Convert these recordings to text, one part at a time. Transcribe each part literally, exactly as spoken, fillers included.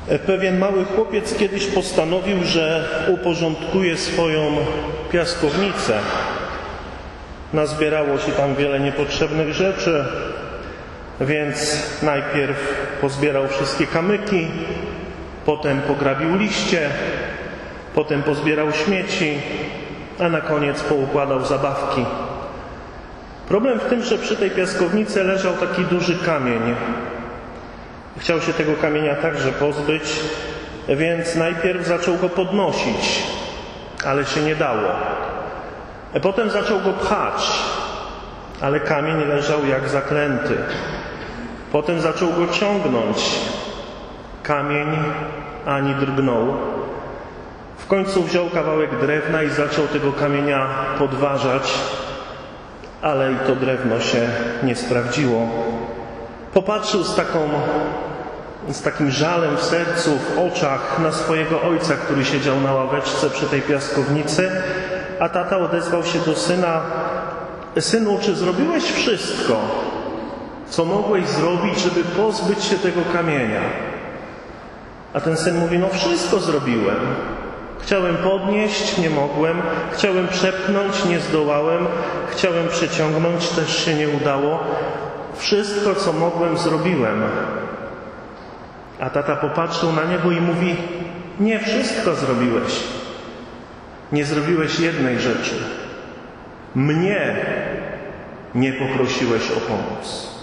Pewien mały chłopiec kiedyś postanowił, że uporządkuje swoją piaskownicę. Nazbierało się tam wiele niepotrzebnych rzeczy, więc najpierw pozbierał wszystkie kamyki, potem pograbił liście, potem pozbierał śmieci, a na koniec poukładał zabawki. Problem w tym, że przy tej piaskownicy leżał taki duży kamień. Chciał się tego kamienia także pozbyć, więc najpierw zaczął go podnosić, ale się nie dało. Potem zaczął go pchać, ale kamień leżał jak zaklęty. Potem zaczął go ciągnąć. Kamień ani drgnął. W końcu wziął kawałek drewna i zaczął tego kamienia podważać, ale i to drewno się nie sprawdziło. Popatrzył z, taką, z takim żalem w sercu, w oczach na swojego ojca, który siedział na ławeczce przy tej piaskownicy, a tata odezwał się do syna: synu, czy zrobiłeś wszystko, co mogłeś zrobić, żeby pozbyć się tego kamienia? A ten syn mówi: no wszystko zrobiłem. Chciałem podnieść, nie mogłem. Chciałem przepchnąć, nie zdołałem. Chciałem przeciągnąć, też się nie udało. Wszystko, co mogłem, zrobiłem. A tata popatrzył na niego i mówi: nie wszystko zrobiłeś. Nie zrobiłeś jednej rzeczy. Mnie nie poprosiłeś o pomoc.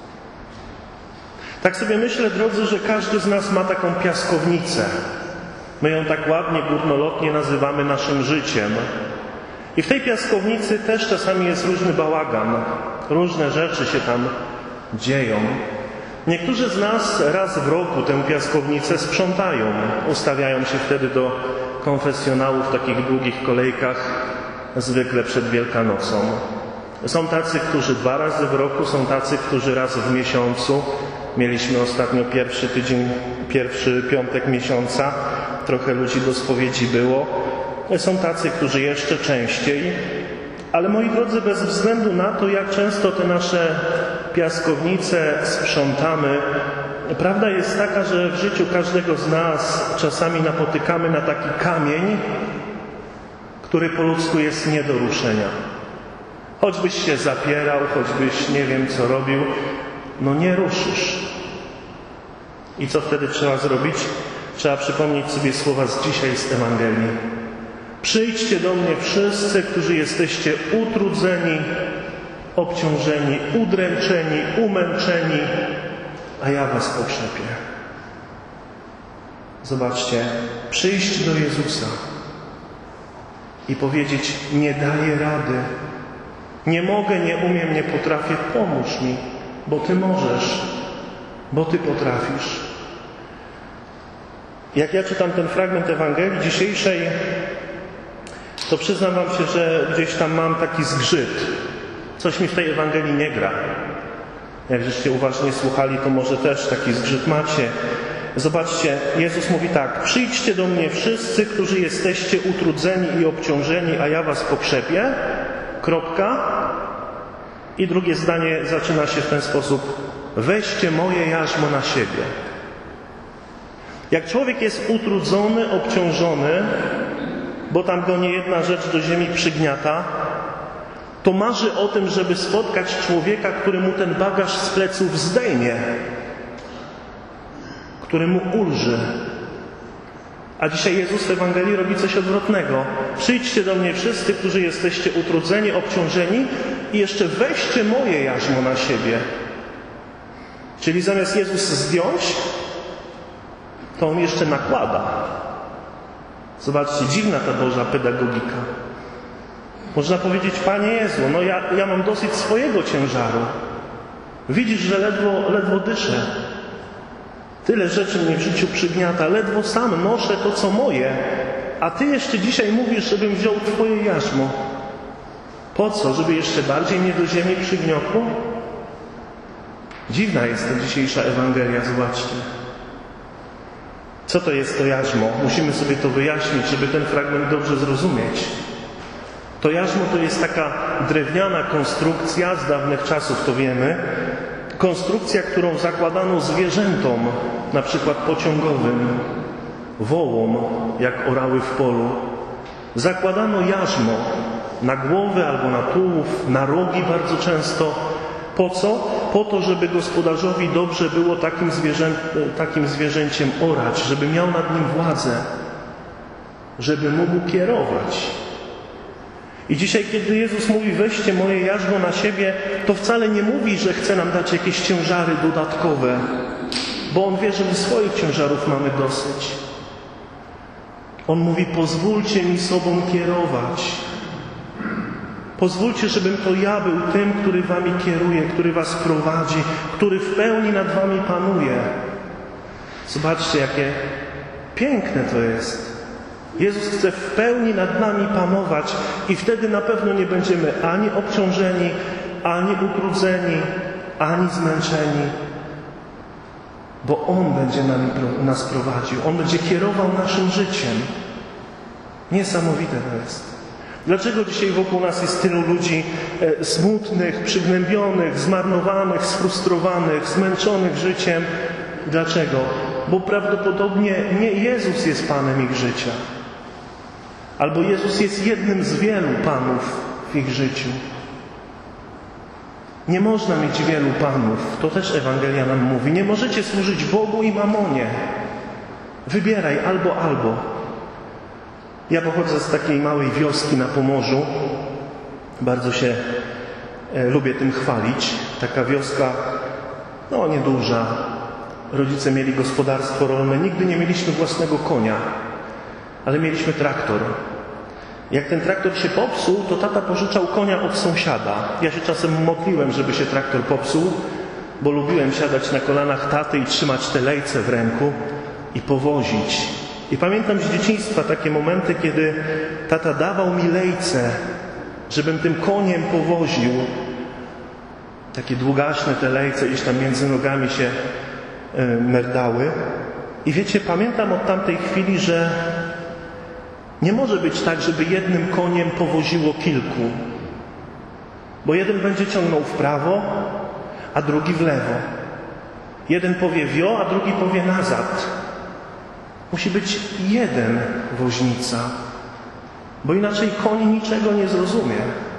Tak sobie myślę, drodzy, że każdy z nas ma taką piaskownicę. My ją tak ładnie, górnolotnie nazywamy naszym życiem. I w tej piaskownicy też czasami jest różny bałagan. Różne rzeczy się tam dzieją. Niektórzy z nas raz w roku tę piaskownicę sprzątają. Ustawiają się wtedy do konfesjonału w takich długich kolejkach, zwykle przed Wielkanocą. Są tacy, którzy dwa razy w roku, są tacy, którzy raz w miesiącu. Mieliśmy ostatnio pierwszy tydzień, pierwszy piątek miesiąca. Trochę ludzi do spowiedzi było. Są tacy, którzy jeszcze częściej. Ale moi drodzy, bez względu na to, jak często te nasze piaskownice sprzątamy, prawda jest taka, że w życiu każdego z nas czasami napotykamy na taki kamień, który po ludzku jest nie do ruszenia. Choćbyś się zapierał, choćbyś nie wiem co robił, no nie ruszysz. I co wtedy trzeba zrobić? Trzeba przypomnieć sobie słowa z dzisiaj z Ewangelii. Przyjdźcie do mnie wszyscy, którzy jesteście utrudzeni, obciążeni, udręczeni, umęczeni, a ja was pokrzepię. Zobaczcie, przyjść do Jezusa i powiedzieć: nie daję rady, nie mogę, nie umiem, nie potrafię, pomóż mi, bo Ty możesz, bo Ty potrafisz. Jak ja czytam ten fragment Ewangelii dzisiejszej, to przyznam wam się, że gdzieś tam mam taki zgrzyt. Coś mi w tej Ewangelii nie gra. Jak żeście uważnie słuchali, to może też taki zgrzyt macie. Zobaczcie, Jezus mówi tak: przyjdźcie do mnie wszyscy, którzy jesteście utrudzeni i obciążeni, a ja was pokrzepię. Kropka. I drugie zdanie zaczyna się w ten sposób: weźcie moje jarzmo na siebie. Jak człowiek jest utrudzony, obciążony, bo tam go niejedna rzecz do ziemi przygniata, to marzy o tym, żeby spotkać człowieka, który mu ten bagaż z pleców zdejmie, który mu ulży. A dzisiaj Jezus w Ewangelii robi coś odwrotnego. Przyjdźcie do mnie wszyscy, którzy jesteście utrudzeni, obciążeni, i jeszcze weźcie moje jarzmo na siebie. Czyli zamiast Jezus zdjąć, to On jeszcze nakłada. Zobaczcie, dziwna ta Boża pedagogika. Można powiedzieć: Panie Jezu, no ja, ja mam dosyć swojego ciężaru. Widzisz, że ledwo, ledwo dyszę. Tyle rzeczy mnie w życiu przygniata. Ledwo sam noszę to, co moje. A Ty jeszcze dzisiaj mówisz, żebym wziął Twoje jarzmo. Po co? Żeby jeszcze bardziej mnie do ziemi przygniotło? Dziwna jest ta dzisiejsza Ewangelia, zobaczcie. Co to jest to jarzmo? Musimy sobie to wyjaśnić, żeby ten fragment dobrze zrozumieć. To jarzmo to jest taka drewniana konstrukcja z dawnych czasów, to wiemy, Konstrukcja, którą zakładano zwierzętom, na przykład pociągowym, wołom, jak orały w polu. Zakładano jarzmo na głowę albo na tułów, na rogi bardzo często. Po co? Po to, żeby gospodarzowi dobrze było takim, zwierzę, takim zwierzęciem orać, żeby miał nad nim władzę, żeby mógł kierować. I dzisiaj, kiedy Jezus mówi, weźcie moje jarzmo na siebie, to wcale nie mówi, że chce nam dać jakieś ciężary dodatkowe, bo On wie, że my swoich ciężarów mamy dosyć. On mówi, pozwólcie mi sobą kierować. Pozwólcie, żebym to ja był tym, który wami kieruje, który was prowadzi, który w pełni nad wami panuje. Zobaczcie, jakie piękne to jest. Jezus chce w pełni nad nami panować i wtedy na pewno nie będziemy ani obciążeni, ani utrudzeni, ani zmęczeni, bo On będzie nami, nas prowadził. On będzie kierował naszym życiem. Niesamowite to jest. Dlaczego dzisiaj wokół nas jest tylu ludzi e, smutnych, przygnębionych, zmarnowanych, sfrustrowanych, zmęczonych życiem? Dlaczego? Bo prawdopodobnie nie Jezus jest Panem ich życia. Albo Jezus jest jednym z wielu Panów w ich życiu. Nie można mieć wielu Panów. To też Ewangelia nam mówi. Nie możecie służyć Bogu i mamonie. Wybieraj albo, albo. Ja pochodzę z takiej małej wioski na Pomorzu. Bardzo się e, lubię tym chwalić. Taka wioska, no nieduża. Rodzice mieli gospodarstwo rolne. Nigdy nie mieliśmy własnego konia, ale mieliśmy traktor. Jak ten traktor się popsuł, to tata pożyczał konia od sąsiada. Ja się czasem modliłem, żeby się traktor popsuł, bo lubiłem siadać na kolanach taty i trzymać te lejce w ręku i powozić. I pamiętam z dzieciństwa takie momenty, kiedy tata dawał mi lejce, żebym tym koniem powoził. Takie długaśne te lejce gdzieś tam między nogami się y, merdały. I wiecie, pamiętam od tamtej chwili, że nie może być tak, żeby jednym koniem powoziło kilku. Bo jeden będzie ciągnął w prawo, a drugi w lewo. Jeden powie wio, a drugi powie nazad. Musi być jeden woźnica, bo inaczej koń niczego nie zrozumie.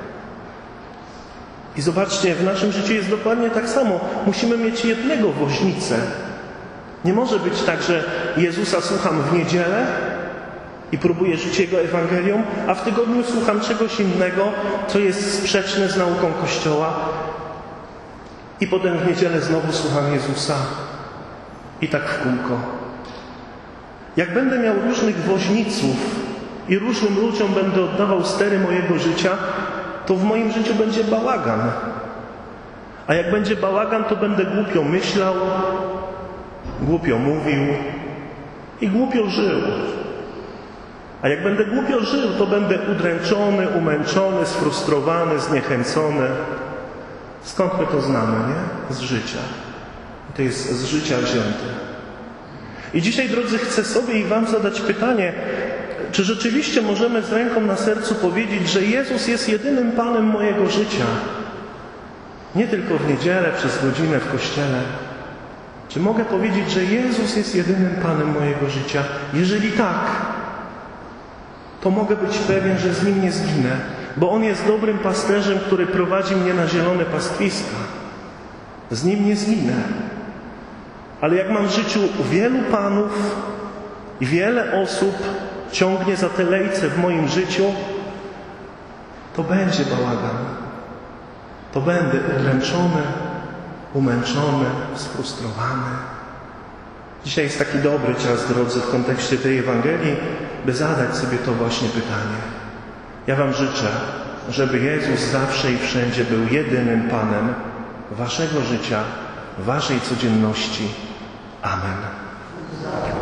I zobaczcie, w naszym życiu jest dokładnie tak samo. Musimy mieć jednego woźnicę. Nie może być tak, że Jezusa słucham w niedzielę i próbuję żyć Jego Ewangelią, a w tygodniu słucham czegoś innego, co jest sprzeczne z nauką Kościoła i potem w niedzielę znowu słucham Jezusa i tak w kółko. Jak będę miał różnych woźniców i różnym ludziom będę oddawał stery mojego życia, to w moim życiu będzie bałagan. A jak będzie bałagan, to będę głupio myślał, głupio mówił i głupio żył. A jak będę głupio żył, to będę udręczony, umęczony, sfrustrowany, zniechęcony. Skąd my to znamy, nie? Z życia. To jest z życia wzięte. I dzisiaj, drodzy, chcę sobie i wam zadać pytanie, czy rzeczywiście możemy z ręką na sercu powiedzieć, że Jezus jest jedynym Panem mojego życia? Nie tylko w niedzielę, przez godzinę w kościele. Czy mogę powiedzieć, że Jezus jest jedynym Panem mojego życia? Jeżeli tak, to mogę być pewien, że z Nim nie zginę, bo On jest dobrym pasterzem, który prowadzi mnie na zielone pastwiska. Z Nim nie zginę. Ale jak mam w życiu wielu panów i wiele osób ciągnie za te lejce w moim życiu, to będzie bałagan. To będę udręczony, umęczony, sfrustrowany. Dzisiaj jest taki dobry czas, drodzy, w kontekście tej Ewangelii, by zadać sobie to właśnie pytanie. Ja wam życzę, żeby Jezus zawsze i wszędzie był jedynym Panem waszego życia, waszej codzienności. Amen.